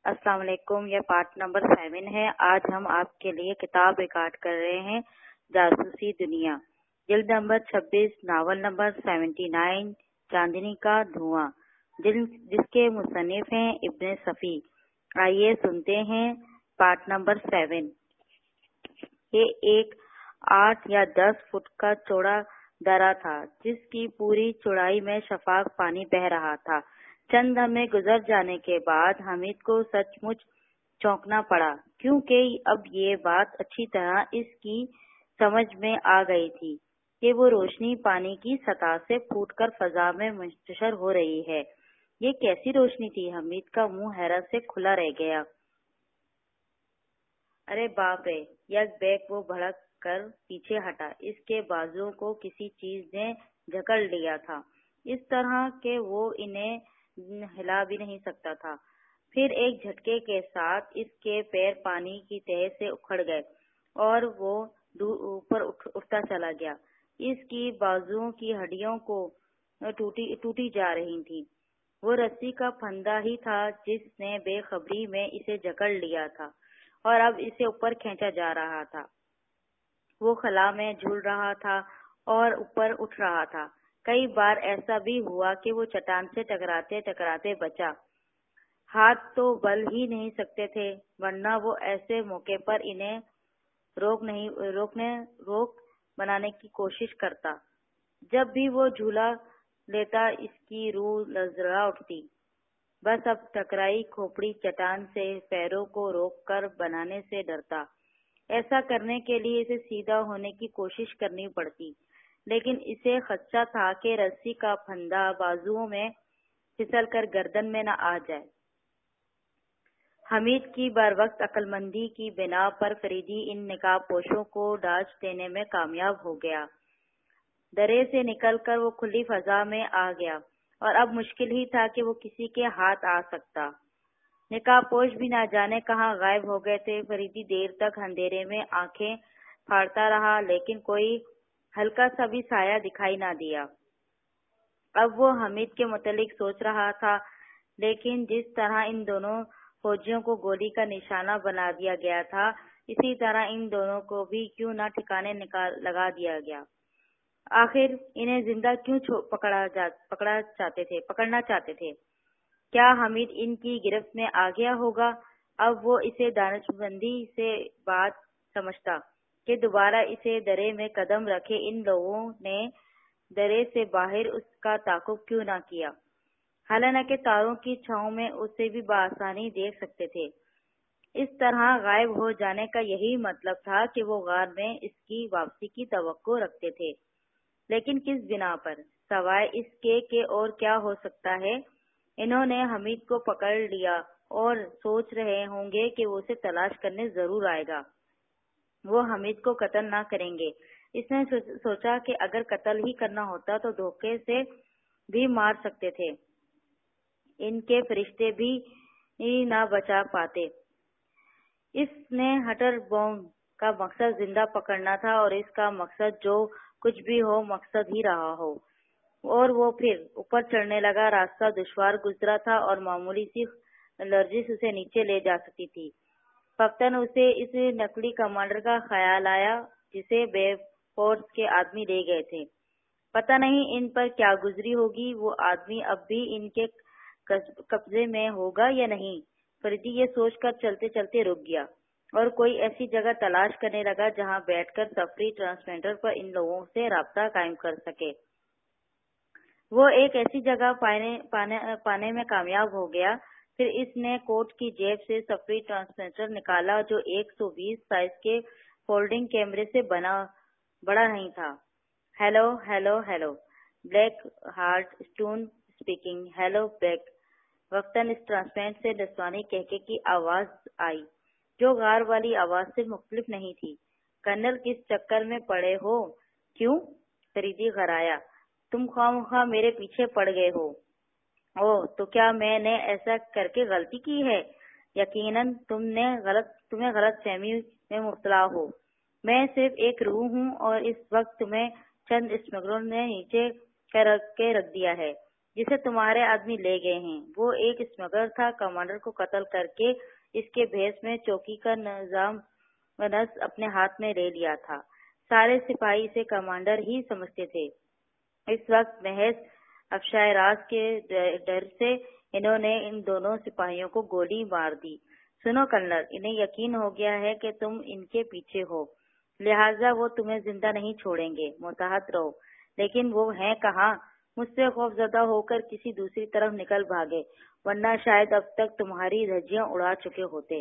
السلام علیکم، یہ پارٹ نمبر 7 ہے۔ آج ہم آپ کے لیے کتاب ریکارڈ کر رہے ہیں، جاسوسی دنیا، جلد نمبر 26، ناول نمبر 79، چاندنی کا دھواں، جس کے مصنف ہیں ابن صفی۔ آئیے سنتے ہیں پارٹ نمبر 7۔ یہ ایک 8 یا 10 فٹ کا چوڑا درہ تھا، جس کی پوری چوڑائی میں شفاف پانی بہہ رہا تھا۔ چند لمحے گزر جانے کے بعد حمید کو سچ مچ چونکنا پڑا، کیونکہ اب یہ بات اچھی طرح اس کی سمجھ میں آ گئی تھی کہ وہ روشنی پانی کی سطح سے پھوٹ کر فضا میں منتشر ہو رہی ہے۔ یہ کیسی روشنی تھی؟ حمید کا منہ حیرت سے کھلا رہ گیا۔ ارے باپ رے! یک بیک وہ بھڑک کر پیچھے ہٹا۔ اس کے بازوؤں کو کسی چیز نے جکڑ لیا تھا، اس طرح کہ وہ انہیں ہلا بھی نہیں سکتا تھا۔ پھر ایک جھٹکے کے ساتھ اس کے پیر پانی کی تہہ سے اکھڑ گئے اور وہ اوپر اٹھتا چلا گیا۔ اس کی بازوؤں کی ہڈیوں کو ٹوٹی جا رہی تھی۔ وہ رسی کا پھندا ہی تھا جس نے بے خبری میں اسے جکڑ لیا تھا اور اب اسے اوپر کھینچا جا رہا تھا۔ وہ خلا میں جھول رہا تھا اور اوپر اٹھ رہا تھا۔ کئی بار ایسا بھی ہوا کہ وہ چٹان سے ٹکراتے ٹکراتے بچا۔ ہاتھ تو بل ہی نہیں سکتے تھے، ورنہ وہ ایسے موقع پر انہیں روک بنانے کی کوشش کرتا۔ جب بھی وہ جھولا لیتا اس کی روح لرزا اٹھتی۔ بس اب ٹکرائی کھوپڑی چٹان سے پیروں کو روک کر بنانے سے ڈرتا۔ ایسا کرنے کے لیے اسے سیدھا ہونے کی کوشش کرنی پڑتی، لیکن اسے خدشہ تھا کہ رسی کا پھندا بازوؤں میں پھسل کر گردن میں نہ آ جائے۔ حمید کی بروقت عقل مندی کی بنا پر فریدی ان نقاب پوشوں کو ڈانٹ دینے میں کامیاب ہو گیا۔ درے سے نکل کر وہ کھلی فضا میں آ گیا اور اب مشکل ہی تھا کہ وہ کسی کے ہاتھ آ سکتا۔ نقاب پوش بھی نہ جانے کہاں غائب ہو گئے تھے۔ فریدی دیر تک اندھیرے میں آنکھیں پھاڑتا رہا، لیکن کوئی ہلکا سا بھی سایہ دکھائی نہ دیا۔ اب وہ حمید کے متعلق سوچ رہا تھا، لیکن جس طرح ان دونوں فوجیوں کو گولی کا نشانہ بنا دیا گیا تھا، اسی طرح ان دونوں کو بھی کیوں نہ ٹھکانے لگا دیا گیا۔ آخر انہیں زندہ کیوں پکڑنا چاہتے تھے؟ کیا حمید ان کی گرفت میں آ گیا ہوگا؟ اب وہ اسے دانشمندی سے بات سمجھتا کہ دوبارہ اسے درے میں قدم رکھے ان لوگوں نے درے سے باہر اس کا تعاقب کیوں نہ کیا؟ حالانکہ تاروں کی چھاؤں میں اسے بھی بآسانی دیکھ سکتے تھے۔ اس طرح غائب ہو جانے کا یہی مطلب تھا کہ وہ غار میں اس کی واپسی کی توقع رکھتے تھے، لیکن کس بنا پر؟ سوائے اس کے کہ اور کیا ہو سکتا ہے؟ انہوں نے حمید کو پکڑ لیا اور سوچ رہے ہوں گے کہ وہ اسے تلاش کرنے ضرور آئے گا۔ وہ حمید کو قتل نہ کریں گے۔ اس نے سوچا کہ اگر قتل ہی کرنا ہوتا تو دھوکے سے بھی مار سکتے تھے، ان کے فرشتے بھی نہ بچا پاتے۔ اس نے ہنٹر بوم کا مقصد زندہ پکڑنا تھا اور اس کا مقصد جو کچھ بھی ہو مقصد ہی رہا ہو۔ اور وہ پھر اوپر چڑھنے لگا۔ راستہ دشوار گزرا تھا اور معمولی سی لرزش اسے نیچے لے جا سکتی تھی۔ فوراً اسے اس نقلی کمانڈر کا خیال آیا جسے بے فورس کے آدمی لے گئے تھے۔ پتہ نہیں ان پر کیا گزری ہوگی، وہ آدمی اب بھی ان کے قبضے میں ہوگا یا نہیں۔ فریدی یہ سوچ کر چلتے چلتے رک گیا اور کوئی ایسی جگہ تلاش کرنے لگا جہاں بیٹھ کر سفری ٹرانسمیٹر پر ان لوگوں سے رابطہ قائم کر سکے۔ وہ ایک ایسی جگہ پانے میں کامیاب ہو گیا۔ پھر اس نے کوٹ کی جیب سے سفری ٹرانسمیٹر نکالا جو 120 سائز کے فولڈنگ کیمرے سے بڑا نہیں تھا۔ Hello hello hello, black heart stone speaking. Hello black. وقتاً اس ٹرانسمیٹر سے نسوانی کہکے کی آواز آئی جو غار والی آواز سے مختلف نہیں تھی۔ کرنل کس چکر میں پڑے ہو؟ کیوں؟ فریدی غرایا۔ تم خواہ میرے پیچھے پڑ گئے ہو۔ اوہ، تو کیا میں نے ایسا کر کے غلطی کی ہے؟ یقیناً تمہیں غلط فہمی میں مبتلا ہو۔ میں صرف ایک روح ہوں اور اس وقت تمہیں چند اسمگلروں نے نیچے کے رکھ دیا ہے۔ جسے تمہارے آدمی لے گئے ہیں۔ وہ ایک اسمگلر تھا۔ کمانڈر کو قتل کر کے اس کے بھیس میں چوکی کا نظام و نسق اپنے ہاتھ میں لے لیا تھا۔ سارے سپاہی اسے کمانڈر ہی سمجھتے تھے۔ اس وقت محض افشائے راز کے ڈر سے انہوں نے ان دونوں سپاہیوں کو گولی مار دی۔ سنو کرنل، انہیں یقین ہو گیا ہے کہ تم ان کے پیچھے ہو، لہٰذا وہ تمہیں زندہ نہیں چھوڑیں گے۔ محتاط رہو۔ لیکن وہ ہیں کہاں؟ مجھ سے خوف زدہ ہو کر کسی دوسری طرف نکل بھاگے، ورنہ شاید اب تک تمہاری دھجیاں اڑا چکے ہوتے۔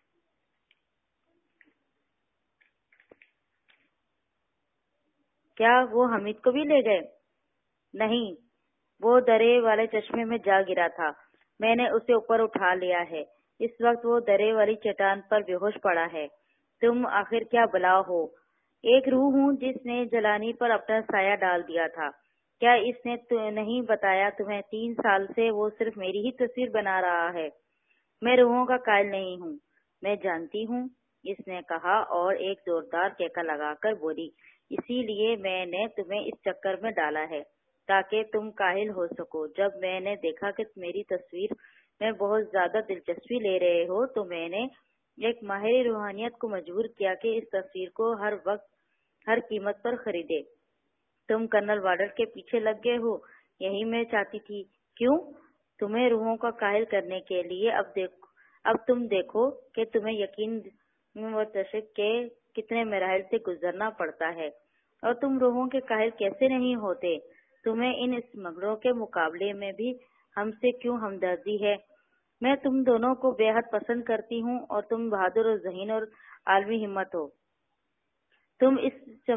کیا وہ حمید کو بھی لے گئے؟ نہیں، وہ درے والے چشمے میں جا گرا تھا۔ میں نے اسے اوپر اٹھا لیا ہے۔ اس وقت وہ درے والی چٹان پر بے ہوش پڑا ہے۔ تم آخر کیا بلا ہو؟ ایک روح ہوں جس نے جلانی پر اپنا سایہ ڈال دیا تھا۔ کیا اس نے نہیں بتایا تمہیں 3 سال سے وہ صرف میری ہی تصویر بنا رہا ہے؟ میں روحوں کا قائل نہیں ہوں۔ میں جانتی ہوں، اس نے کہا اور ایک زوردار کہکا لگا کر بولی، اسی لیے میں نے تمہیں اس چکر میں ڈالا ہے تاکہ تم کاہل ہو سکو۔ جب میں نے دیکھا کہ میری تصویر میں بہت زیادہ دلچسپی لے رہے ہو تو میں نے ایک ماہر روحانیت کو مجبور کیا کہ اس تصویر کو ہر وقت ہر قیمت پر خریدے۔ تم کرنل وارڈر کے پیچھے لگ گئے ہو، یہی میں چاہتی تھی۔ کیوں؟ تمہیں روحوں کا قائل کرنے کے لیے۔ اب تم دیکھو کہ تمہیں یقین و تشک کے کتنے مراحل سے گزرنا پڑتا ہے، اور تم روحوں کے قائل کیسے نہیں ہوتے؟ تمہیں ان اسمگلروں کے مقابلے میں بھی ہم سے کیوں ہمدردی ہے؟ میں تم دونوں کو بے حد پسند کرتی ہوں، اور تم بہادر اور ذہین اور عالمی ہمت ہو۔ تم اس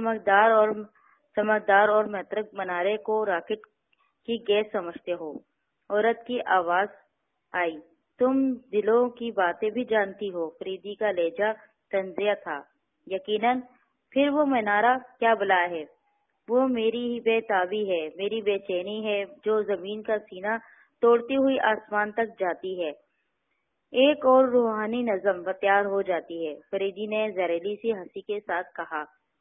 چمکدار اور متحرک منارے کو راکٹ کی گیس سمجھتے ہو۔ عورت کی آواز آئی، تم دلوں کی باتیں بھی جانتی ہو۔ فریدی کا لہجہ طنزیہ تھا۔ یقیناً۔ پھر وہ منارہ کیا بلا ہے؟ وہ میری ہی بے تابی ہے، میری بے چینی ہے جو زمین کا سینہ توڑتی ہوئی آسمان تک جاتی ہے، ایک اور روحانی نظم تیار ہو جاتی ہے۔ فریدی نے زہریلی سی ہنسی کے ساتھ کہا،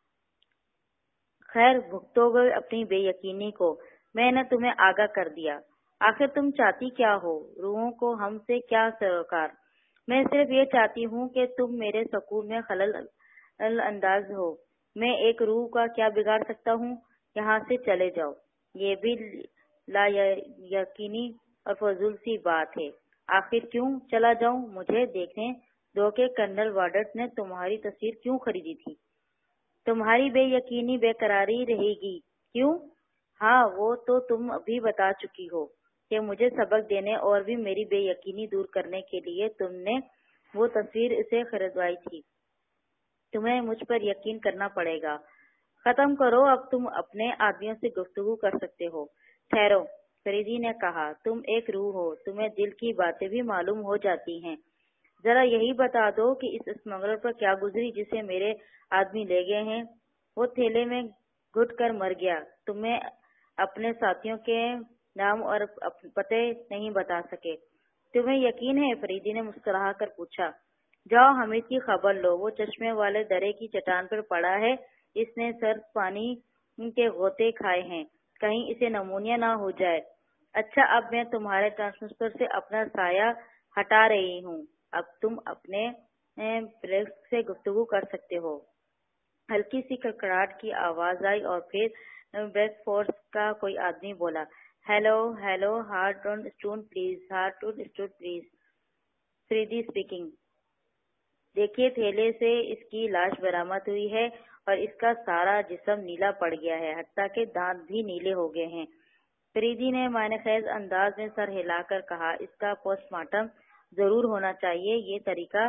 خیر بھگتو گے اپنی بے یقینی کو، میں نے تمہیں آگاہ کر دیا۔ آخر تم چاہتی کیا ہو؟ روحوں کو ہم سے کیا سروکار؟ میں صرف یہ چاہتی ہوں کہ تم میرے سکون میں خلل انداز ہو۔ میں ایک روح کا کیا بگاڑ سکتا ہوں؟ یہاں سے چلے جاؤ۔ یہ بھی لا یقینی اور فضول سی بات ہے۔ آخر کیوں چلا جاؤں؟ مجھے دیکھنے دو کہ کرنل وارڈر نے تمہاری تصویر کیوں خریدی تھی۔ تمہاری بے یقینی بے قراری رہے گی۔ کیوں؟ ہاں، وہ تو تم ابھی بتا چکی ہو کہ مجھے سبق دینے اور بھی میری بے یقینی دور کرنے کے لیے تم نے وہ تصویر اسے خریدوائی تھی۔ تمہیں مجھ پر یقین کرنا پڑے گا۔ ختم کرو، اب تم اپنے آدمیوں سے گفتگو کر سکتے ہو۔ ٹھہرو، فریدی نے کہا، تم ایک روح ہو، تمہیں دل کی باتیں بھی معلوم ہو جاتی ہیں۔ ذرا یہی بتا دو کہ اس اسمگلر پر کیا گزری جسے میرے آدمی لے گئے ہیں؟ وہ تھیلے میں گھٹ کر مر گیا۔ تمہیں اپنے ساتھیوں کے نام اور پتے نہیں بتا سکے۔ تمہیں یقین ہے؟ فریدی نے مسکرا کر پوچھا۔ جاؤ حمید کی خبر لو، وہ چشمے والے درے کی چٹان پر پڑا ہے، اس نے سرد پانی کے غوطے کھائے ہیں، کہیں اسے نمونیا نہ ہو جائے۔ اچھا، اب میں تمہارے ٹرانسمیٹر سے اپنا سایہ ہٹا رہی ہوں، اب تم اپنے پلیکس سے گفتگو کر سکتے ہو۔ ہلکی سی کڑکڑاہٹ کی آواز آئی اور پھر بیک فورس کا کوئی آدمی بولا، hello, heart on stone please. Faridi speaking. دیکھیے، تھیلے سے اس کی لاش برآمد ہوئی ہے اور اس کا سارا جسم نیلا پڑ گیا ہے، حتیٰ کہ دانت بھی نیلے ہو گئے ہیں۔ فریدی نے معنی خیز انداز میں سر ہلا کر کہا، اس کا پوسٹ مارٹم ضرور ہونا چاہیے۔ یہ طریقہ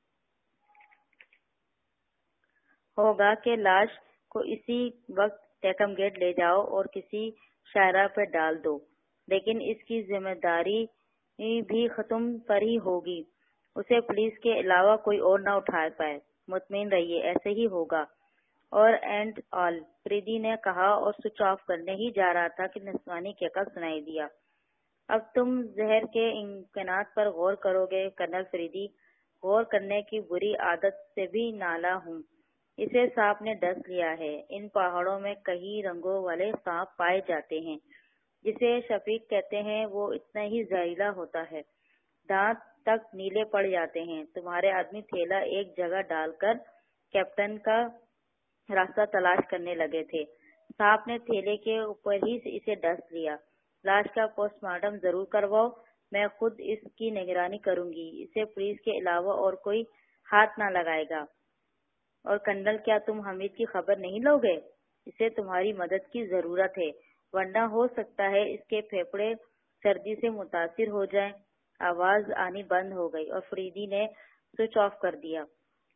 ہوگا کہ لاش کو اسی وقت ٹیکم گیٹ لے جاؤ اور کسی شاہراہ پر ڈال دو، لیکن اس کی ذمہ داری بھی تم پر ہی ہوگی، اسے پولیس کے علاوہ کوئی اور نہ اٹھا پائے۔ مطمئن رہیے، ایسے ہی ہوگا۔ اور اینڈ آل، فریدی نے کہا اور سوئچ آف کرنے ہی جا رہا تھا کہ نسوانی کہکا سنائی دیا، اب تم زہر کے امکانات پر غور کرو گے کرنل فریدی؟ غور کرنے کی بری عادت سے بھی نالاں ہوں۔ اسے سانپ نے ڈس لیا ہے۔ ان پہاڑوں میں کئی رنگوں والے سانپ پائے جاتے ہیں۔ جسے شفیق کہتے ہیں وہ اتنا ہی زہریلا ہوتا ہے، دانت تک نیلے پڑ جاتے ہیں۔ تمہارے آدمی تھیلا ایک جگہ ڈال کر کیپٹن کا راستہ تلاش کرنے لگے تھے۔ سانپ نے تھیلے کے اوپر ہی اسے ڈس لیا۔ لاش کا پوسٹ مارٹم ضرور کرواؤ، میں خود اس کی نگرانی کروں گی، اسے پولیس کے علاوہ اور کوئی ہاتھ نہ لگائے گا۔ اور کنرل، کیا تم حمید کی خبر نہیں لو گے؟ اسے تمہاری مدد کی ضرورت ہے، ورنہ ہو سکتا ہے اس کے پھیپھڑے سردی سے متاثر ہو جائیں۔ آواز آنی بند ہو گئی اور فریدی نے سوئچ آف کر دیا۔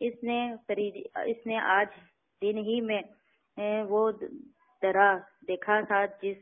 اس نے آج دن ہی میں وہ درا دیکھا تھا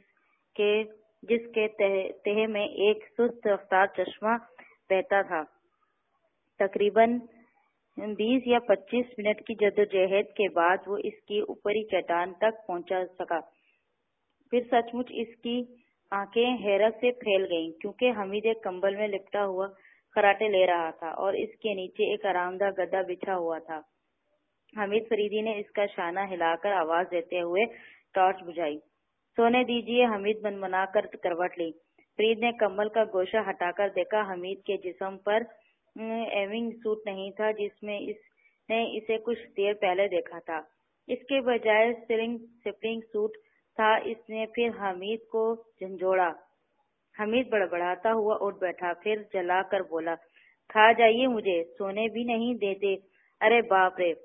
جس کے تہے میں ایک سست رفتار چشمہ بہتا تھا۔ تقریباً 20 یا 25 منٹ کی جدوجہد کے بعد وہ اس کی اوپری چٹان تک پہنچا سکا۔ پھر سچ مچ اس کی آنکھیں حیرت سے پھیل گئیں، کیونکہ حمید ایک کمبل میں لپٹا ہوا خراٹے لے رہا تھا اور اس کے نیچے ایک آرام دہ گدا بچھا ہوا تھا۔ حمید، فریدی نے اس کا شانہ ہلا کر آواز دیتے ہوئے ٹارچ بجھائی۔ سونے دیجیے، حمید منمنا کر کروٹ لی۔ فرید نے کمبل کا گوشہ ہٹا کر دیکھا، حمید کے جسم پر ایونگ سوٹ نہیں تھا جس میں اس نے اسے کچھ دیر پہلے دیکھا تھا۔ اس کے بجائے سپلنگ سوٹ تھا۔ اس نے پھر حمید کو جھنجھوڑا۔ حمید بڑبڑاتا ہوا اٹھ بیٹھا، پھر جلا کر بولا، کھا جائیے، مجھے سونے بھی نہیں دیتے۔ ارے باپ رے!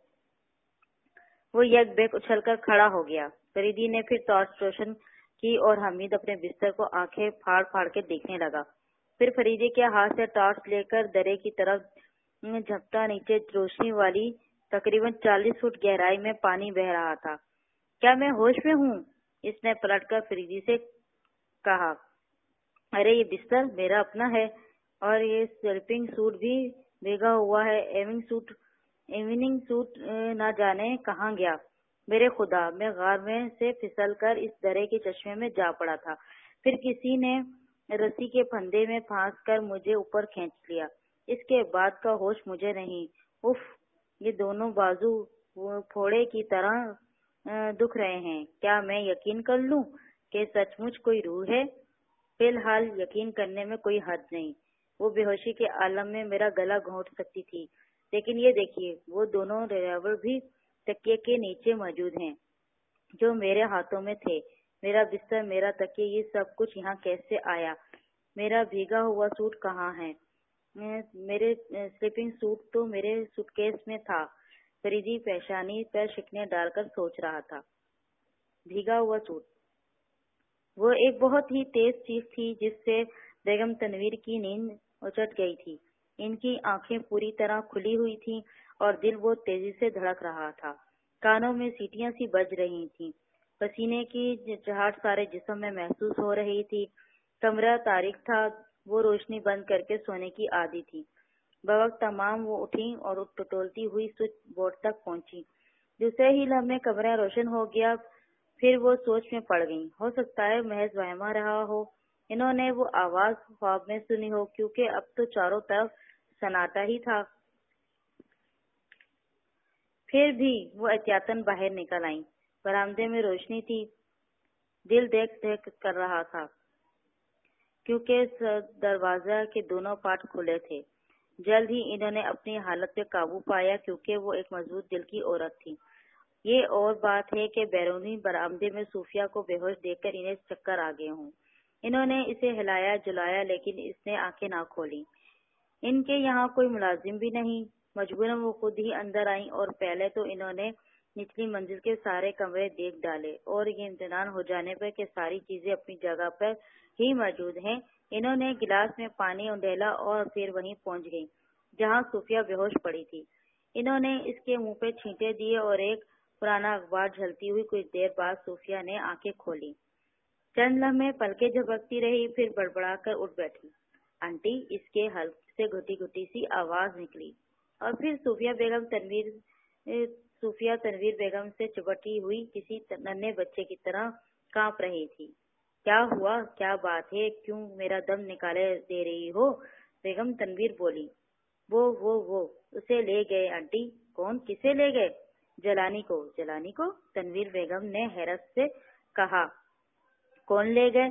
وہ یک بیک اچھل کر کھڑا ہو گیا۔ فریدی نے پھر ٹارچ روشن کی اور حمید اپنے بستر کو آنکھیں پھاڑ پھاڑ کے دیکھنے لگا۔ پھر فریدی کے ہاتھ سے ٹارچ لے کر درے کی طرف جھپٹا۔ نیچے روشنی والی تقریباً 40 فٹ گہرائی میں پانی بہہ رہا تھا۔ کیا میں ہوش میں ہوں؟ اس نے پلٹ کر فریدی سے کہا۔ ارے یہ بستر میرا اپنا ہے اور یہ سلیپنگ سوٹ بھی بھیگا ہوا ہے۔ ایوننگ سوٹ نہ جانے کہاں گیا۔ میرے خدا! میں غار میں سے پھسل کر اس درے کے چشمے میں جا پڑا تھا، پھر کسی نے رسی کے پھندے میں پھانس کر مجھے اوپر کھینچ لیا۔ اس کے بعد کا ہوش مجھے نہیں۔ اف! یہ دونوں بازو پھوڑے کی طرح دکھ رہے ہیں۔ کیا میں یقین کر لوں کہ سچ مچ کوئی روح ہے؟ فی الحال یقین کرنے میں کوئی حد نہیں۔ وہ بے ہوشی کے عالم میں میرا گلا گھونٹ سکتی تھی، لیکن یہ دیکھیے، وہ دونوں ریوالور بھی تکیے کے نیچے موجود ہیں جو میرے ہاتھوں میں تھے۔ میرا بستر، میرا تکیہ، یہ سب کچھ یہاں کیسے آیا؟ میرا بھیگا ہوا سوٹ کہاں ہے؟ میرے سلیپنگ سوٹ تو میرے سوٹ کیس میں تھا۔ فریدی پیشانی پر شکنیں ڈال کر سوچ رہا تھا۔ بھیگا ہوا سوٹ، وہ ایک بہت ہی تیز چیز تھی جس سے بیگم تنویر کی نیند اچٹ گئی تھی۔ ان کی آنکھیں پوری طرح کھلی ہوئی تھیں اور دل بہت تیزی سے دھڑک رہا تھا۔ کانوں میں سیٹیاں سی بج رہی تھیں۔ پسینے کی چہاٹ سارے جسم میں محسوس ہو رہی تھی۔ کمرہ تاریک تھا۔ وہ روشنی بند کر کے سونے کی عادی تھی۔ بوقت تمام وہ اٹھیں اور ٹٹولتی ہوئی سوئچ بورڈ تک پہنچی۔ دوسرے ہی لمحے کمرہ روشن ہو گیا۔ پھر وہ سوچ میں پڑ گئیں۔ ہو سکتا ہے محض وہم رہا ہو، انہوں نے وہ آواز خواب میں سنی ہو، کیونکہ اب تو چاروں طرف سناٹا ہی تھا۔ پھر بھی وہ احتیاطاً باہر نکل آئیں۔ برآمدے میں روشنی تھی۔ دل دیکھ دیکھ کر رہا تھا کیونکہ دروازہ کے دونوں پارٹ کھلے تھے۔ جلد ہی انہوں نے اپنی حالت پہ قابو پایا، کیونکہ وہ ایک مضبوط دل کی عورت تھی۔ یہ اور بات ہے کہ بیرونی برآمدے میں صوفیہ کو بے ہوش دیکھ کر انہیں چکر آ گئے ہوں۔ انہوں نے اسے ہلایا جلایا، لیکن اس نے آنکھیں نہ کھولیں۔ ان کے یہاں کوئی ملازم بھی نہیں۔ مجبوراً وہ خود ہی اندر آئیں اور پہلے تو انہوں نے نچلی منزل کے سارے کمرے دیکھ ڈالے، اور یہ اطمینان ہو جانے پر کہ ساری چیزیں اپنی جگہ پر ہی موجود ہیں، انہوں نے گلاس میں پانی اونڈیلا اور پھر وہیں پہنچ گئیں جہاں صوفیہ بے ہوش پڑی تھی۔ انہوں نے اس کے منہ پہ چھینٹے دیے اور ایک پرانا اخبار جھلتی ہوئی کچھ دیر بعد صوفیہ نے آنکھیں کھولی۔ چند لمحے پلکیں جھپکتی رہی، پھر بڑبڑا کر اٹھ بیٹھی۔ آنٹی! اس کے حلق سے گھٹی گھٹی سی آواز نکلی، اور پھر صوفیہ تنویر بیگم سے چپٹی ہوئی کسی ننھے بچے کی طرح کانپ رہی تھی۔ کیا ہوا؟ کیا بات ہے؟ کیوں میرا دم نکالے دے رہی ہو؟ بیگم تنویر بولی۔ وہ اسے لے گئے آنٹی۔ کون؟ کسے لے گئے؟ جلانی کو۔ جلانی کو؟ تنویر بیگم نے حیرت سے کہا۔ کون لے گئے؟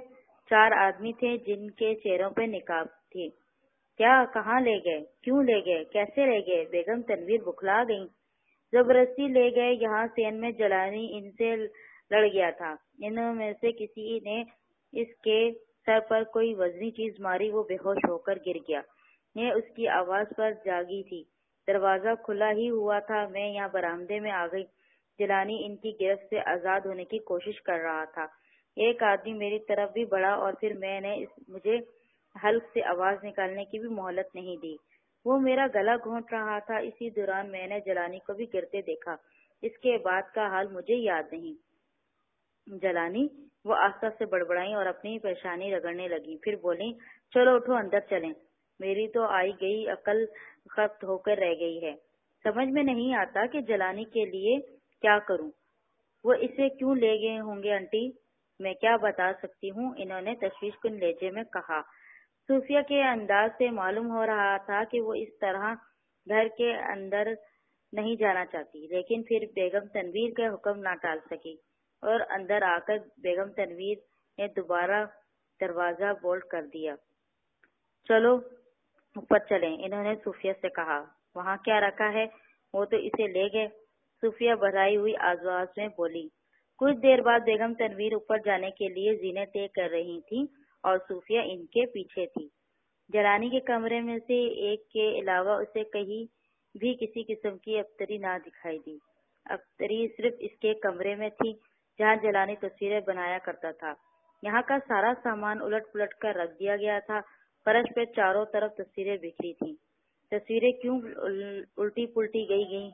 4 آدمی تھے جن کے چہروں پہ نقاب تھے۔ کیا؟ کہاں لے گئے؟ کیوں لے گئے؟ کیسے لے گئے؟ بیگم تنویر بکھلا گئیں۔ زبردستی لے گئے یہاں سے، ان میں جلانی ان سے لڑ گیا تھا۔ انہوں میں سے کسی نے اس کے سر پر کوئی وزنی چیز ماری، وہ بے ہوش ہو کر گر گیا۔ میں اس کی آواز پر جاگی تھی۔ دروازہ کھلا ہی ہوا تھا، میں یہاں برآمدے میں آ گئی۔ جلانی ان کی گرفت سے آزاد ہونے کی کوشش کر رہا تھا۔ ایک آدمی میری طرف بھی بڑھا اور پھر میں نے مجھے حلق سے آواز نکالنے کی بھی مہلت نہیں دی۔ وہ میرا گلا گھونٹ رہا تھا۔ اسی دوران میں نے جلانی کو بھی گرتے دیکھا۔ اس کے بعد کا حال مجھے یاد نہیں۔ جلانی، وہ آہستہ سے بڑبڑائیں اور اپنی پیشانی رگڑنے لگی، پھر بولیں، چلو اٹھو، اندر چلیں۔ میری تو آئی گئی عقل ختم ہو کر رہ گئی ہے۔ سمجھ میں نہیں آتا کہ جلانی کے لیے کیا کروں۔ وہ اسے کیوں لے گئے ہوں گے آنٹی؟ میں کیا بتا سکتی ہوں، انہوں نے تشویش کن لہجے میں کہا۔ صوفیہ کے انداز سے معلوم ہو رہا تھا کہ وہ اس طرح گھر کے اندر نہیں جانا چاہتی، لیکن پھر بیگم تنویر کا حکم نہ ٹال سکی اور اندر آ کر بیگم تنویر نے دوبارہ دروازہ بولٹ کر دیا۔ چلو اوپر چلیں، انہوں نے صوفیہ سے کہا۔ وہاں کیا رکھا ہے؟ وہ تو اسے لے گئے، صوفیہ بھرائی ہوئی آواز میں بولی۔ کچھ دیر بعد بیگم تنویر اوپر جانے کے لیے زینے طے کر رہی تھی اور صوفیہ ان کے پیچھے تھی۔ جلانی کے کمرے میں سے ایک کے علاوہ اسے کہیں بھی کسی قسم کی ابتری نہ دکھائی دی۔ ابتری صرف اس کے کمرے میں تھی جہاں جلانی تصویریں بنایا کرتا تھا۔ یہاں کا سارا سامان الٹ پلٹ کر رکھ دیا گیا تھا۔ فرش پہ چاروں طرف تصویریں بکھری تھیں۔ تصویریں کیوں الٹی پلٹی گئیں؟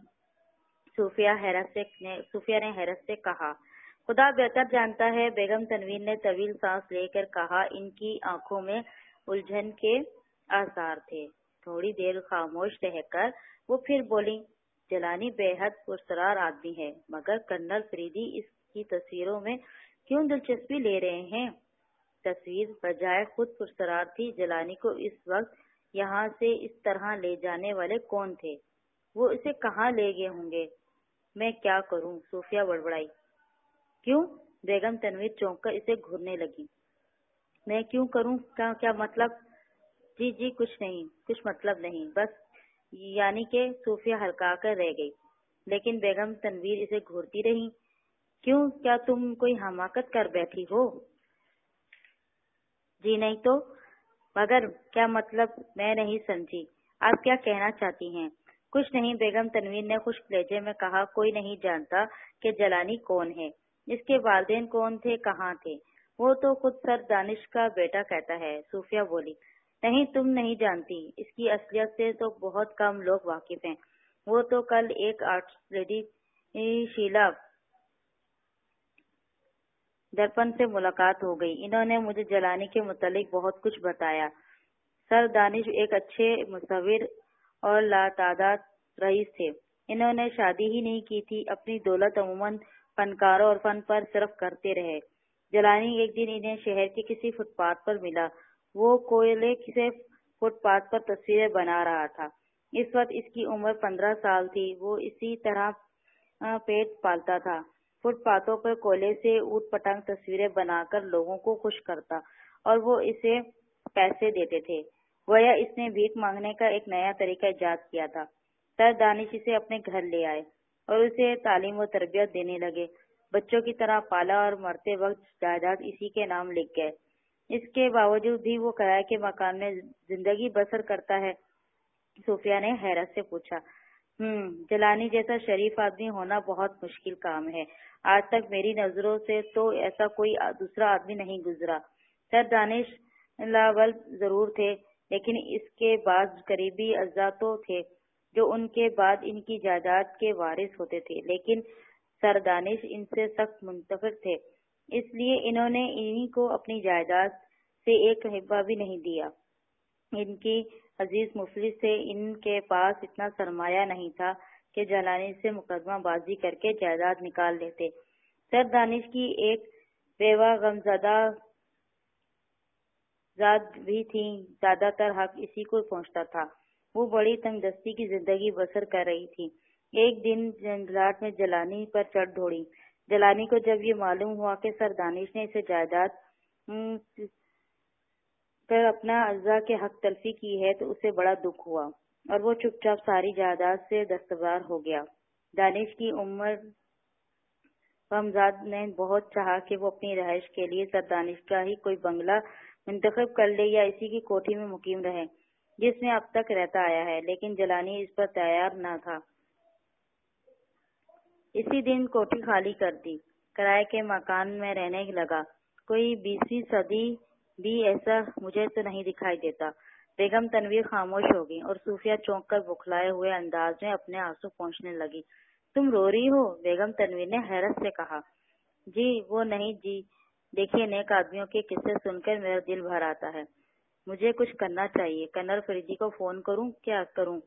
صوفیہ نے حیرت سے کہا۔ خدا بہتر جانتا ہے، بیگم تنویر نے طویل سانس لے کر کہا۔ ان کی آنکھوں میں الجھن کے آثار تھے۔ تھوڑی دیر خاموش رہ کر وہ پھر بولی، جلانی بے حد پراسرار آدمی ہے، مگر کرنل فریدی اس کی تصویروں میں کیوں دلچسپی لے رہے ہیں؟ تصویر بجائے خود پراسرار تھی۔ جلانی کو اس وقت یہاں سے اس طرح لے جانے والے کون تھے؟ وہ اسے کہاں لے گئے ہوں گے؟ میں کیا کروں؟ صوفیہ بڑبڑائی۔ کیوں؟ بیگم تنویر چونک کر اسے گھورنے لگی۔ میں کیوں کروں؟ کیا مطلب؟ جی کچھ مطلب نہیں، بس یعنی کہ صوفیہ ہلکا کر رہ گئی، لیکن بیگم تنویر اسے گھورتی رہی۔ کیوں؟ کیا تم کوئی حماقت کر بیٹھی ہو؟ جی نہیں تو، مگر کیا مطلب؟ میں نہیں سمجھی، آپ کیا کہنا چاہتی ہیں؟ کچھ نہیں، بیگم تنویر نے خشک لہجے میں کہا۔ کوئی نہیں جانتا کہ جلانی کون ہے، اس کے والدین کون تھے، کہاں تھے؟ وہ تو خود سر دانش کا بیٹا کہتا ہے، صوفیہ بولی۔ نہیں، تم نہیں جانتی، اس کی اصلیت سے تو بہت کم لوگ واقف ہیں۔ وہ تو کل ایک آرٹسٹ لیڈی شیلا درپن سے ملاقات ہو گئی۔ انہوں نے مجھے جلانی کے متعلق بہت کچھ بتایا۔ سر دانش ایک اچھے مصور اور لاتعداد رئیس تھے۔ انہوں نے شادی ہی نہیں کی تھی، اپنی دولت عموماً فنکاروں اور فن پر صرف کرتے رہے۔ جلانی ایک دن انہیں شہر کے کسی فٹ پاتھ پر ملا۔ وہ کوئلے سے فٹ پاتھ پر تصویریں بنا رہا تھا۔ اس وقت اس کی عمر 15 سال تھی۔ وہ اسی طرح پیٹ پالتا تھا، فٹ پاتھوں پر کوئلے سے اوٹ پٹانگ تصویریں بنا کر لوگوں کو خوش کرتا، اور وہ اسے پیسے دیتے تھے۔ گویا اس نے بھیک مانگنے کا ایک نیا طریقہ ایجاد کیا تھا۔ سر دانش اسے اپنے گھر لے آئے اور اسے تعلیم و تربیت دینے لگے۔ بچوں کی طرح پالا اور مرتے وقت جائیداد اسی کے نام لکھ گئے۔ اس کے باوجود بھی وہ کرائے کے مکان میں زندگی بسر کرتا ہے؟ صوفیہ نے حیرت سے پوچھا۔ جلانی جیسا شریف آدمی ہونا بہت مشکل کام ہے۔ آج تک میری نظروں سے تو ایسا کوئی دوسرا آدمی نہیں گزرا۔ سر دانش لاول ضرور تھے، لیکن اس کے بعض قریبی اعضاء تو تھے جو ان کے بعد ان کی جائیداد کے وارث ہوتے تھے، لیکن سر دانش ان سے سخت منتفر تھے، اس لیے انہوں نے انہی کو اپنی جائیداد سے ایک حبہ بھی نہیں دیا۔ ان کی عزیز مفلس تھے، ان کے پاس اتنا سرمایہ نہیں تھا کہ جلانی سے مقدمہ بازی کر کے جائیداد نکال لیتے۔ سر دانش کی ایک بیوہ غمزدہ ذات بھی تھی، زیادہ تر حق اسی کو پہنچتا تھا۔ وہ بڑی تنگ دستی کی زندگی بسر کر رہی تھی۔ ایک دن جنگلات میں جلانی پر چڑھ دوڑی۔ جلانی کو جب یہ معلوم ہوا کہ سر دانش نے اسے جائیداد کر اپنا اعضاء کے حق تلفی کی ہے تو اسے بڑا دکھ ہوا اور وہ چپ چاپ ساری جائیداد سے دستبردار ہو گیا۔ دانش کی عمر غمزاد نے بہت چاہا کہ وہ اپنی رہائش کے لیے سر دانش کا ہی کوئی بنگلہ منتخب کر لے یا اسی کی کوٹھی میں مقیم رہے جس میں اب تک رہتا آیا ہے، لیکن جلانی اس پر تیار نہ تھا۔ اسی دن کوٹھی خالی کر دی، کرائے کے مکان میں رہنے لگا۔ کوئی 20ویں صدی بھی ایسا مجھے تو نہیں دکھائی دیتا۔ بیگم تنویر خاموش ہو گئی اور صوفیہ چونک کر بکھلائے ہوئے انداز میں اپنے آنسو پوंچھنے لگی۔ تم رو رہی ہو؟ بیگم تنویر نے حیرت سے کہا۔ جی وہ نہیں جی، دیکھیے نیک آدمیوں کے قصے سن کر میرا دل بھر آتا ہے۔ مجھے کچھ کرنا چاہیے۔ کنر فریدی کو فون کروں؟ کیا کروں؟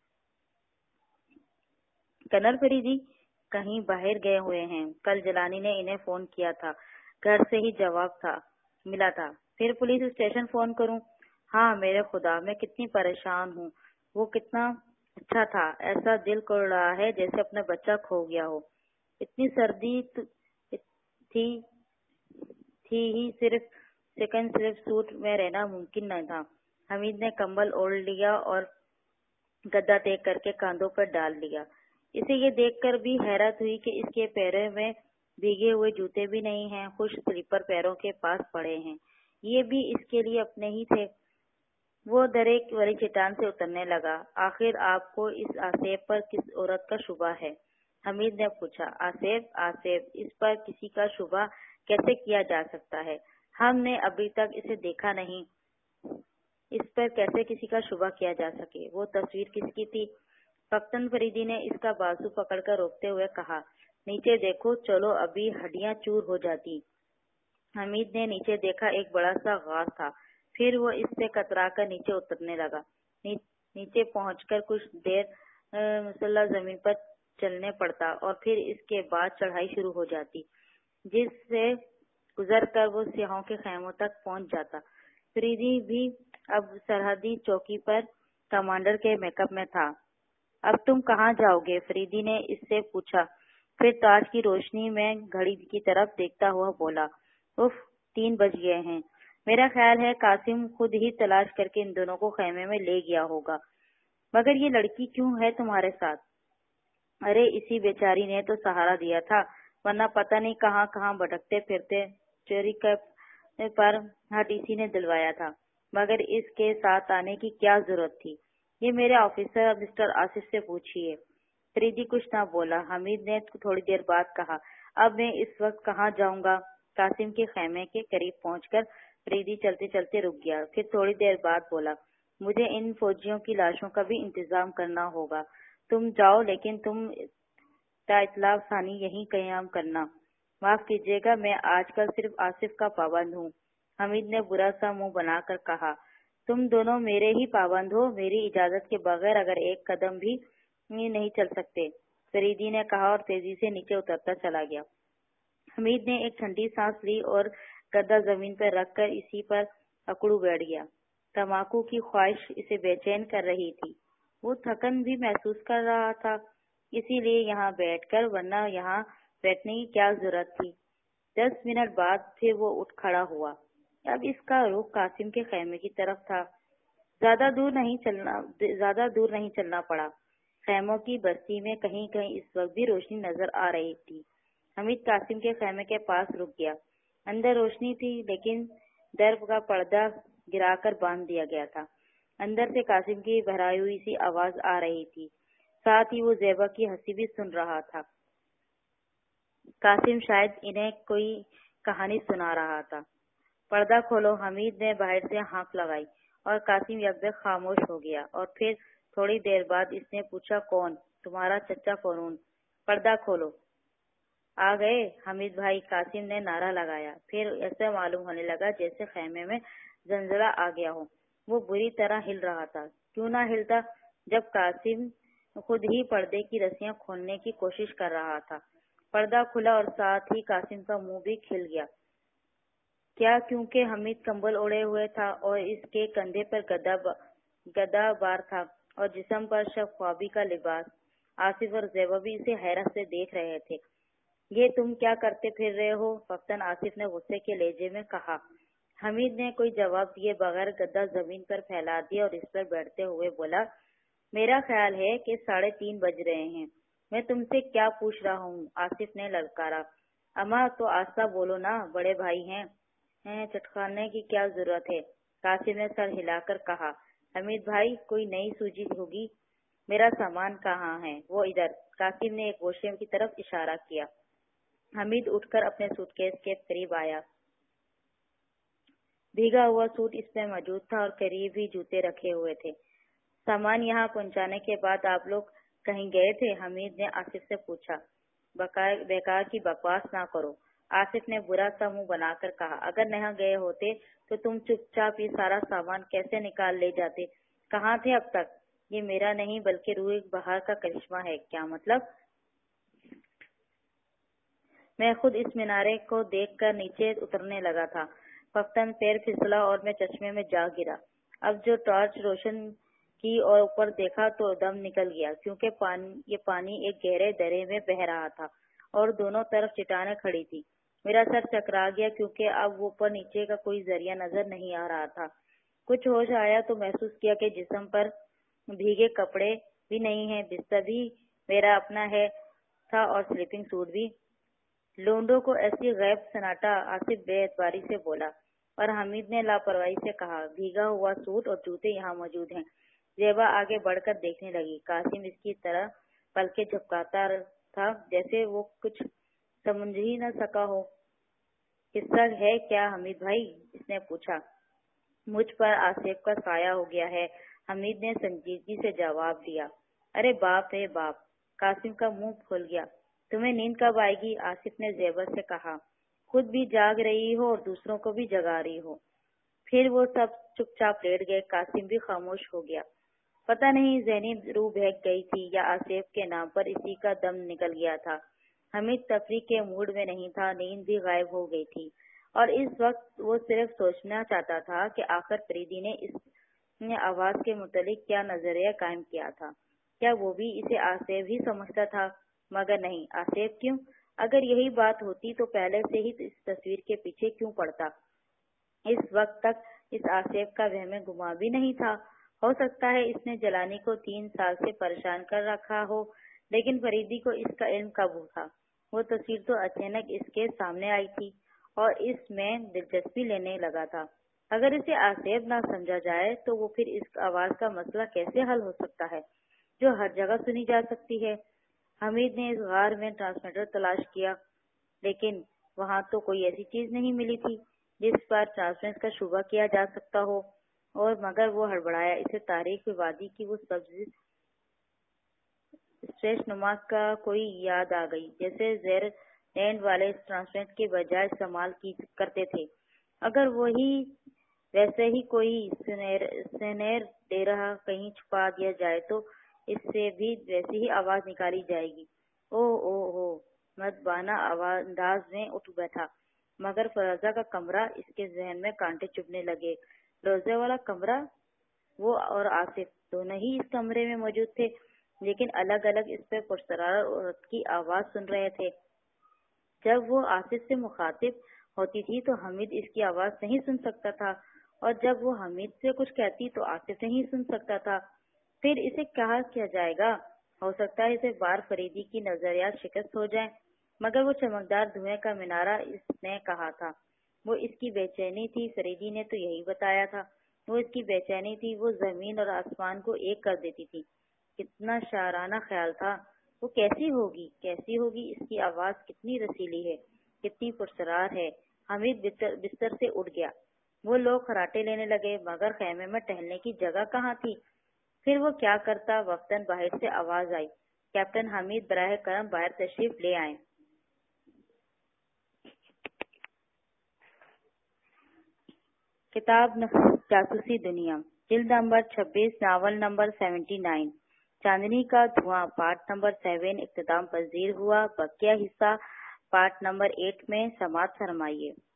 کنر فریدی کہیں باہر گئے ہوئے ہیں، کل جلانی نے انہیں فون کیا تھا، گھر سے ہی جواب ملا تھا۔ پھر پولیس اسٹیشن فون کروں؟ ہاں میرے خدا، میں کتنی پریشان ہوں۔ وہ کتنا اچھا تھا، ایسا دل کر رہا ہے جیسے اپنا بچہ کھو گیا ہو۔ اتنی سردی تھی ہی، صرف سوٹ میں رہنا ممکن نہ تھا۔ حمید نے کمبل اوڑھ لیا اور گدا طے کر کے کاندھوں پر ڈال لیا۔ اسے یہ دیکھ کر بھی حیرت ہوئی کہ اس کے پیروں میں بھیگے ہوئے جوتے بھی نہیں ہیں، خشک سلیپر پیروں کے پاس پڑے ہیں۔ یہ بھی اس کے لیے اپنے ہی تھے۔ وہ درے والی چٹان سے اترنے لگا۔ آخر آپ کو اس آصف پر کس عورت کا شبہ ہے؟ حمید نے پوچھا۔ آصف، اس پر کسی کا شبہ کیسے کیا جا سکتا ہے؟ ہم نے ابھی تک اسے دیکھا نہیں، اس پر کیسے کسی کا شبہ کیا جا سکے؟ وہ تصویر کس کی تھی؟ پختن فریدی نے اس کا بازو پکڑ کر روکتے ہوئے کہا۔ نیچے دیکھو، چلو ابھی ہڈیاں چور ہو جاتی۔ حمید نے نیچے دیکھا، ایک بڑا سا غار تھا۔ پھر وہ اس سے کترا کر نیچے اترنے لگا۔ نیچے پہنچ کر کچھ دیر مسلح زمین پر چلنے پڑتا اور پھر اس کے بعد چڑھائی شروع ہو جاتی، جس سے گزر کر وہ سیاحوں کے خیموں تک پہنچ جاتا۔ فریدی بھی اب سرحدی چوکی پر کمانڈر کے میک اپ میں تھا۔ اب تم کہاں جاؤ گے؟ فریدی نے اس سے پوچھا، پھر تاج کی روشنی میں گھڑی کی طرف دیکھتا ہوا بولا۔ اف، 3 بج گئے ہیں۔ میرا خیال ہے قاسم خود ہی تلاش کر کے ان دونوں کو خیمے میں لے گیا ہوگا۔ مگر یہ لڑکی کیوں ہے تمہارے ساتھ؟ ارے اسی بیچاری نے تو سہارا دیا تھا، ورنہ پتہ نہیں کہاں کہاں بھٹکتے پھرتے۔ چوری پر ہٹ اسی نے دلوایا تھا، مگر اس کے ساتھ آنے کی کیا ضرورت تھی؟ یہ میرے آفیسر مسٹر آصف سے پوچھیے۔ فریدی کچھ نہ بولا۔ حمید نے تھوڑی دیر بعد کہا، اب میں اس وقت کہاں جاؤں گا؟ قاسم کے خیمے کے قریب پہنچ کر فریدی چلتے چلتے رک گیا، پھر تھوڑی دیر بعد بولا، مجھے ان فوجیوں کی لاشوں کا بھی انتظام کرنا ہوگا۔ تم جاؤ، لیکن تم تا اطلاع ثانی یہیں قیام کرنا۔ معاف کیجیے گا، میں آج کل صرف آصف کا پابند ہوں۔ حمید نے برا سا منہ بنا کر کہا، تم دونوں میرے ہی پابند ہو، میری اجازت کے بغیر اگر ایک قدم بھی نہیں چل سکتے، فریدی نے کہا اور تیزی سے نیچے اترتا چلا گیا۔ حمید نے ایک ٹھنڈی سانس لی اور گدا زمین پر رکھ کر اسی پر اکڑو بیٹھ گیا۔ تماکو کی خواہش اسے بے چین کر رہی تھی۔ وہ تھکن بھی محسوس کر رہا تھا، اسی لیے یہاں بیٹھ کر، ورنہ یہاں بیٹھنے کی کیا ضرورت تھی۔ 10 منٹ بعد پھر وہ اٹھ کھڑا ہوا۔ اب اس کا رخ قاسم کے خیمے کی طرف تھا۔ زیادہ دور نہیں چلنا پڑا۔ خیموں کی بستی میں کہیں کہیں اس وقت بھی روشنی نظر آ رہی تھی۔ حمید قاسم کے خیمے کے پاس رک گیا۔ اندر روشنی تھی، لیکن در کا پردہ گرا کر باندھ دیا گیا تھا۔ اندر سے قاسم کی بھرائی ہوئی سی آواز آ رہی تھی، ساتھ ہی وہ زیبا کی ہنسی بھی سن رہا تھا۔ قاسم شاید انہیں کوئی کہانی سنا رہا تھا۔ پردہ کھولو، حمید نے باہر سے ہانک لگائی اور قاسم یکدم خاموش ہو گیا، اور پھر تھوڑی دیر بعد اس نے پوچھا، کون؟ تمہارا چچا فورون۔ پردہ کھولو۔ آ گئے حمید بھائی، قاسم نے نعرہ لگایا۔ پھر ایسا معلوم ہونے لگا جیسے خیمے میں زلزلہ آ گیا ہو۔ وہ بری طرح ہل رہا تھا۔ کیوں نہ ہلتا جب قاسم خود ہی پردے کی رسیاں کھولنے کی کوشش کر رہا تھا۔ پردہ کھلا اور ساتھ ہی قاسم کا منہ بھی کھل گیا۔ کیا کیونکہ حمید کمبل اوڑھے ہوئے تھا اور اس کے کندھے پر گدا بار تھا اور جسم پر شب خوابی کا لباس۔ آصف اور زیبا بھی اسے حیرت سے دیکھ رہے تھے۔ یہ تم کیا کرتے پھر رہے ہو؟ پختن آصف نے غصے کے لہجے میں کہا۔ حمید نے کوئی جواب دیے بغیر گدا زمین پر پھیلا دیا اور اس پر بیٹھتے ہوئے بولا، میرا خیال ہے کہ 3:30 بج رہے ہیں۔ میں تم سے کیا پوچھ رہا ہوں؟ آصف نے للکارا۔ اماں تو آہستہ بولو نا، بڑے بھائی ہیں، چٹکانے کی کیا ضرورت ہے؟ قاسم نے سر ہلا کر کہا۔ حمید بھائی، کوئی نئی سوجی ہوگی؟ میرا سامان کہاں ہے؟ وہ ادھر۔ قاسم نے ایک واش روم کی طرف اشارہ کیا۔ حمید اٹھ کر اپنے سوٹ کیس کے قریب آیا۔ بھیگا ہوا سوٹ اس میں موجود تھا اور قریب ہی جوتے رکھے ہوئے تھے۔ سامان یہاں پہنچانے کے بعد آپ لوگ کہیں گئے تھے؟ حمید نے آصف سے پوچھا۔ بیکار کی بکواس نہ کرو، آصف نے برا سا منہ بنا کر کہا۔ اگر نہ گئے ہوتے تو تم چپ چاپ یہ سارا سامان کیسے نکال لے جاتے؟ کہاں تھے اب تک؟ یہ میرا نہیں بلکہ روح بہار کا کرشمہ ہے۔ کیا مطلب؟ میں خود اس مینارے کو دیکھ کر نیچے اترنے لگا تھا، پفتن پیر پھسلا اور میں چشمے میں جا گرا۔ اب جو ٹارچ روشن کی اور اوپر دیکھا تو دم نکل گیا، کیونکہ یہ پانی ایک گہرے درے میں بہہ رہا تھا اور دونوں طرف چٹانیں کھڑی تھی۔ میرا سر چکرا گیا کیونکہ اب اوپر نیچے کا کوئی ذریعہ نظر نہیں آ رہا تھا۔ کچھ ہوش آیا تو محسوس کیا کہ جسم پر بھیگے کپڑے بھی نہیں ہیں، بستر بھی میرا اپنا ہے تھا اور سلیپنگ سوٹ بھی۔ لونڈوں کو ایسی غیب سناٹا، آصف بے اعتباری سے بولا، اور حمید نے لاپرواہی سے کہا، بھیگا ہوا سوٹ اور جوتے یہاں موجود ہیں۔ زیبا آگے بڑھ کر دیکھنے لگی۔ قاسم اس کی طرح پلکیں جھپکاتا تھا جیسے وہ کچھ سمجھ ہی نہ سکا ہو۔ قصہ ہے کیا حمید بھائی؟ اس نے پوچھا۔ مجھ پر آصف کا سایہ ہو گیا ہے، حمید نے سنجیدگی سے جواب دیا۔ ارے باپ رے باپ! قاسم کا منہ پھول گیا۔ تمہیں نیند کب آئے گی؟ آصف نے زیبا سے کہا۔ خود بھی جاگ رہی ہو اور دوسروں کو بھی جگا رہی ہو۔ پھر وہ سب چپ چاپ لیٹ گئے۔ قاسم بھی خاموش ہو گیا۔ پتہ نہیں ذہنی روح بہک گئی تھی یا آصف کے نام پر اسی کا دم نکل گیا تھا۔ حمید تفریح کے موڈ میں نہیں تھا، نیند بھی غائب ہو گئی تھی، اور اس وقت وہ صرف سوچنا چاہتا تھا کہ آخر فریدی نے اس آواز کے متعلق کیا نظریہ قائم کیا تھا۔ کیا وہ بھی اسے آصف ہی سمجھتا تھا؟ مگر نہیں، آصف کیوں؟ اگر یہی بات ہوتی تو پہلے سے ہی اس تصویر کے پیچھے کیوں پڑتا؟ اس وقت تک اس آصف کا وہم گمان بھی نہیں تھا۔ ہو سکتا ہے اس نے جلانی کو 3 سال سے پریشان کر رکھا ہو، لیکن فریدی کو اس کا علم کب تھا؟ وہ تصویر تو اچانک اس کے سامنے آئی تھی اور اس میں دلچسپی لینے لگا تھا۔ اگر اسے آصف نہ سمجھا جائے تو وہ پھر اس آواز کا مسئلہ کیسے حل ہو سکتا ہے جو ہر جگہ سنی جا سکتی ہے؟ حمید نے اس غار میں ٹرانسمیٹر تلاش کیا، لیکن وہاں تو کوئی ایسی چیز نہیں ملی تھی جس پر ٹرانسمیٹر کا شبہ کیا جا سکتا ہو، اور مگر وہ ہڑبڑایا۔ اسے تاریخ وادی کی وہ سبز اسٹریچ نما کا کوئی یاد آ گئی، جیسے زیر لینڈ والے ٹرانسمیٹر کے بجائے استعمال کرتے تھے۔ اگر وہی ویسے ہی کوئی سینئر ڈیرہ کہیں چھپا دیا جائے تو اس سے بھی ویسی ہی آواز نکالی جائے گی۔ او مدبانہ انداز میں اٹھ بیٹھا، مگر فروزہ کا کمرہ؟ اس کے ذہن میں کانٹے چبھنے لگے۔ روزے والا کمرہ؟ وہ اور آصف دونوں ہی اس کمرے میں موجود تھے، لیکن الگ الگ اس پر پرسرار عورت کی آواز سن رہے تھے۔ جب وہ آصف سے مخاطب ہوتی تھی تو حمید اس کی آواز نہیں سن سکتا تھا، اور جب وہ حمید سے کچھ کہتی تو آصف نہیں سن سکتا تھا۔ پھر اسے کیا جائے گا؟ ہو سکتا ہے اسے بار فریدی کی نظریات شکست ہو جائیں، مگر وہ چمکدار دھوئیں کا مینارہ اس نے کہا تھا، وہ اس کی بے چینی تھی۔ فریدی نے تو یہی بتایا تھا، وہ اس کی بے چینی تھی، وہ زمین اور آسمان کو ایک کر دیتی تھی۔ کتنا شاعرانہ خیال تھا۔ وہ کیسی ہوگی؟ اس کی آواز کتنی رسیلی ہے، کتنی پرسرار ہے۔ حمید بستر سے اٹھ گیا۔ وہ لوگ خراٹے لینے لگے، مگر خیمے میں ٹہلنے کی جگہ کہاں تھی؟ پھر وہ کیا کرتا؟ وقتاً باہر سے آواز آئی، کیپٹن حمید براہ کرم باہر تشریف لے آئیں۔ کتاب جاسوسی دنیا، جلد نمبر 26، ناول نمبر 79، چاندنی کا دھواں، پارٹ نمبر 7 اختتام پذیر ہوا۔ بقیہ حصہ پارٹ نمبر 8 میں سماعت فرمائیے۔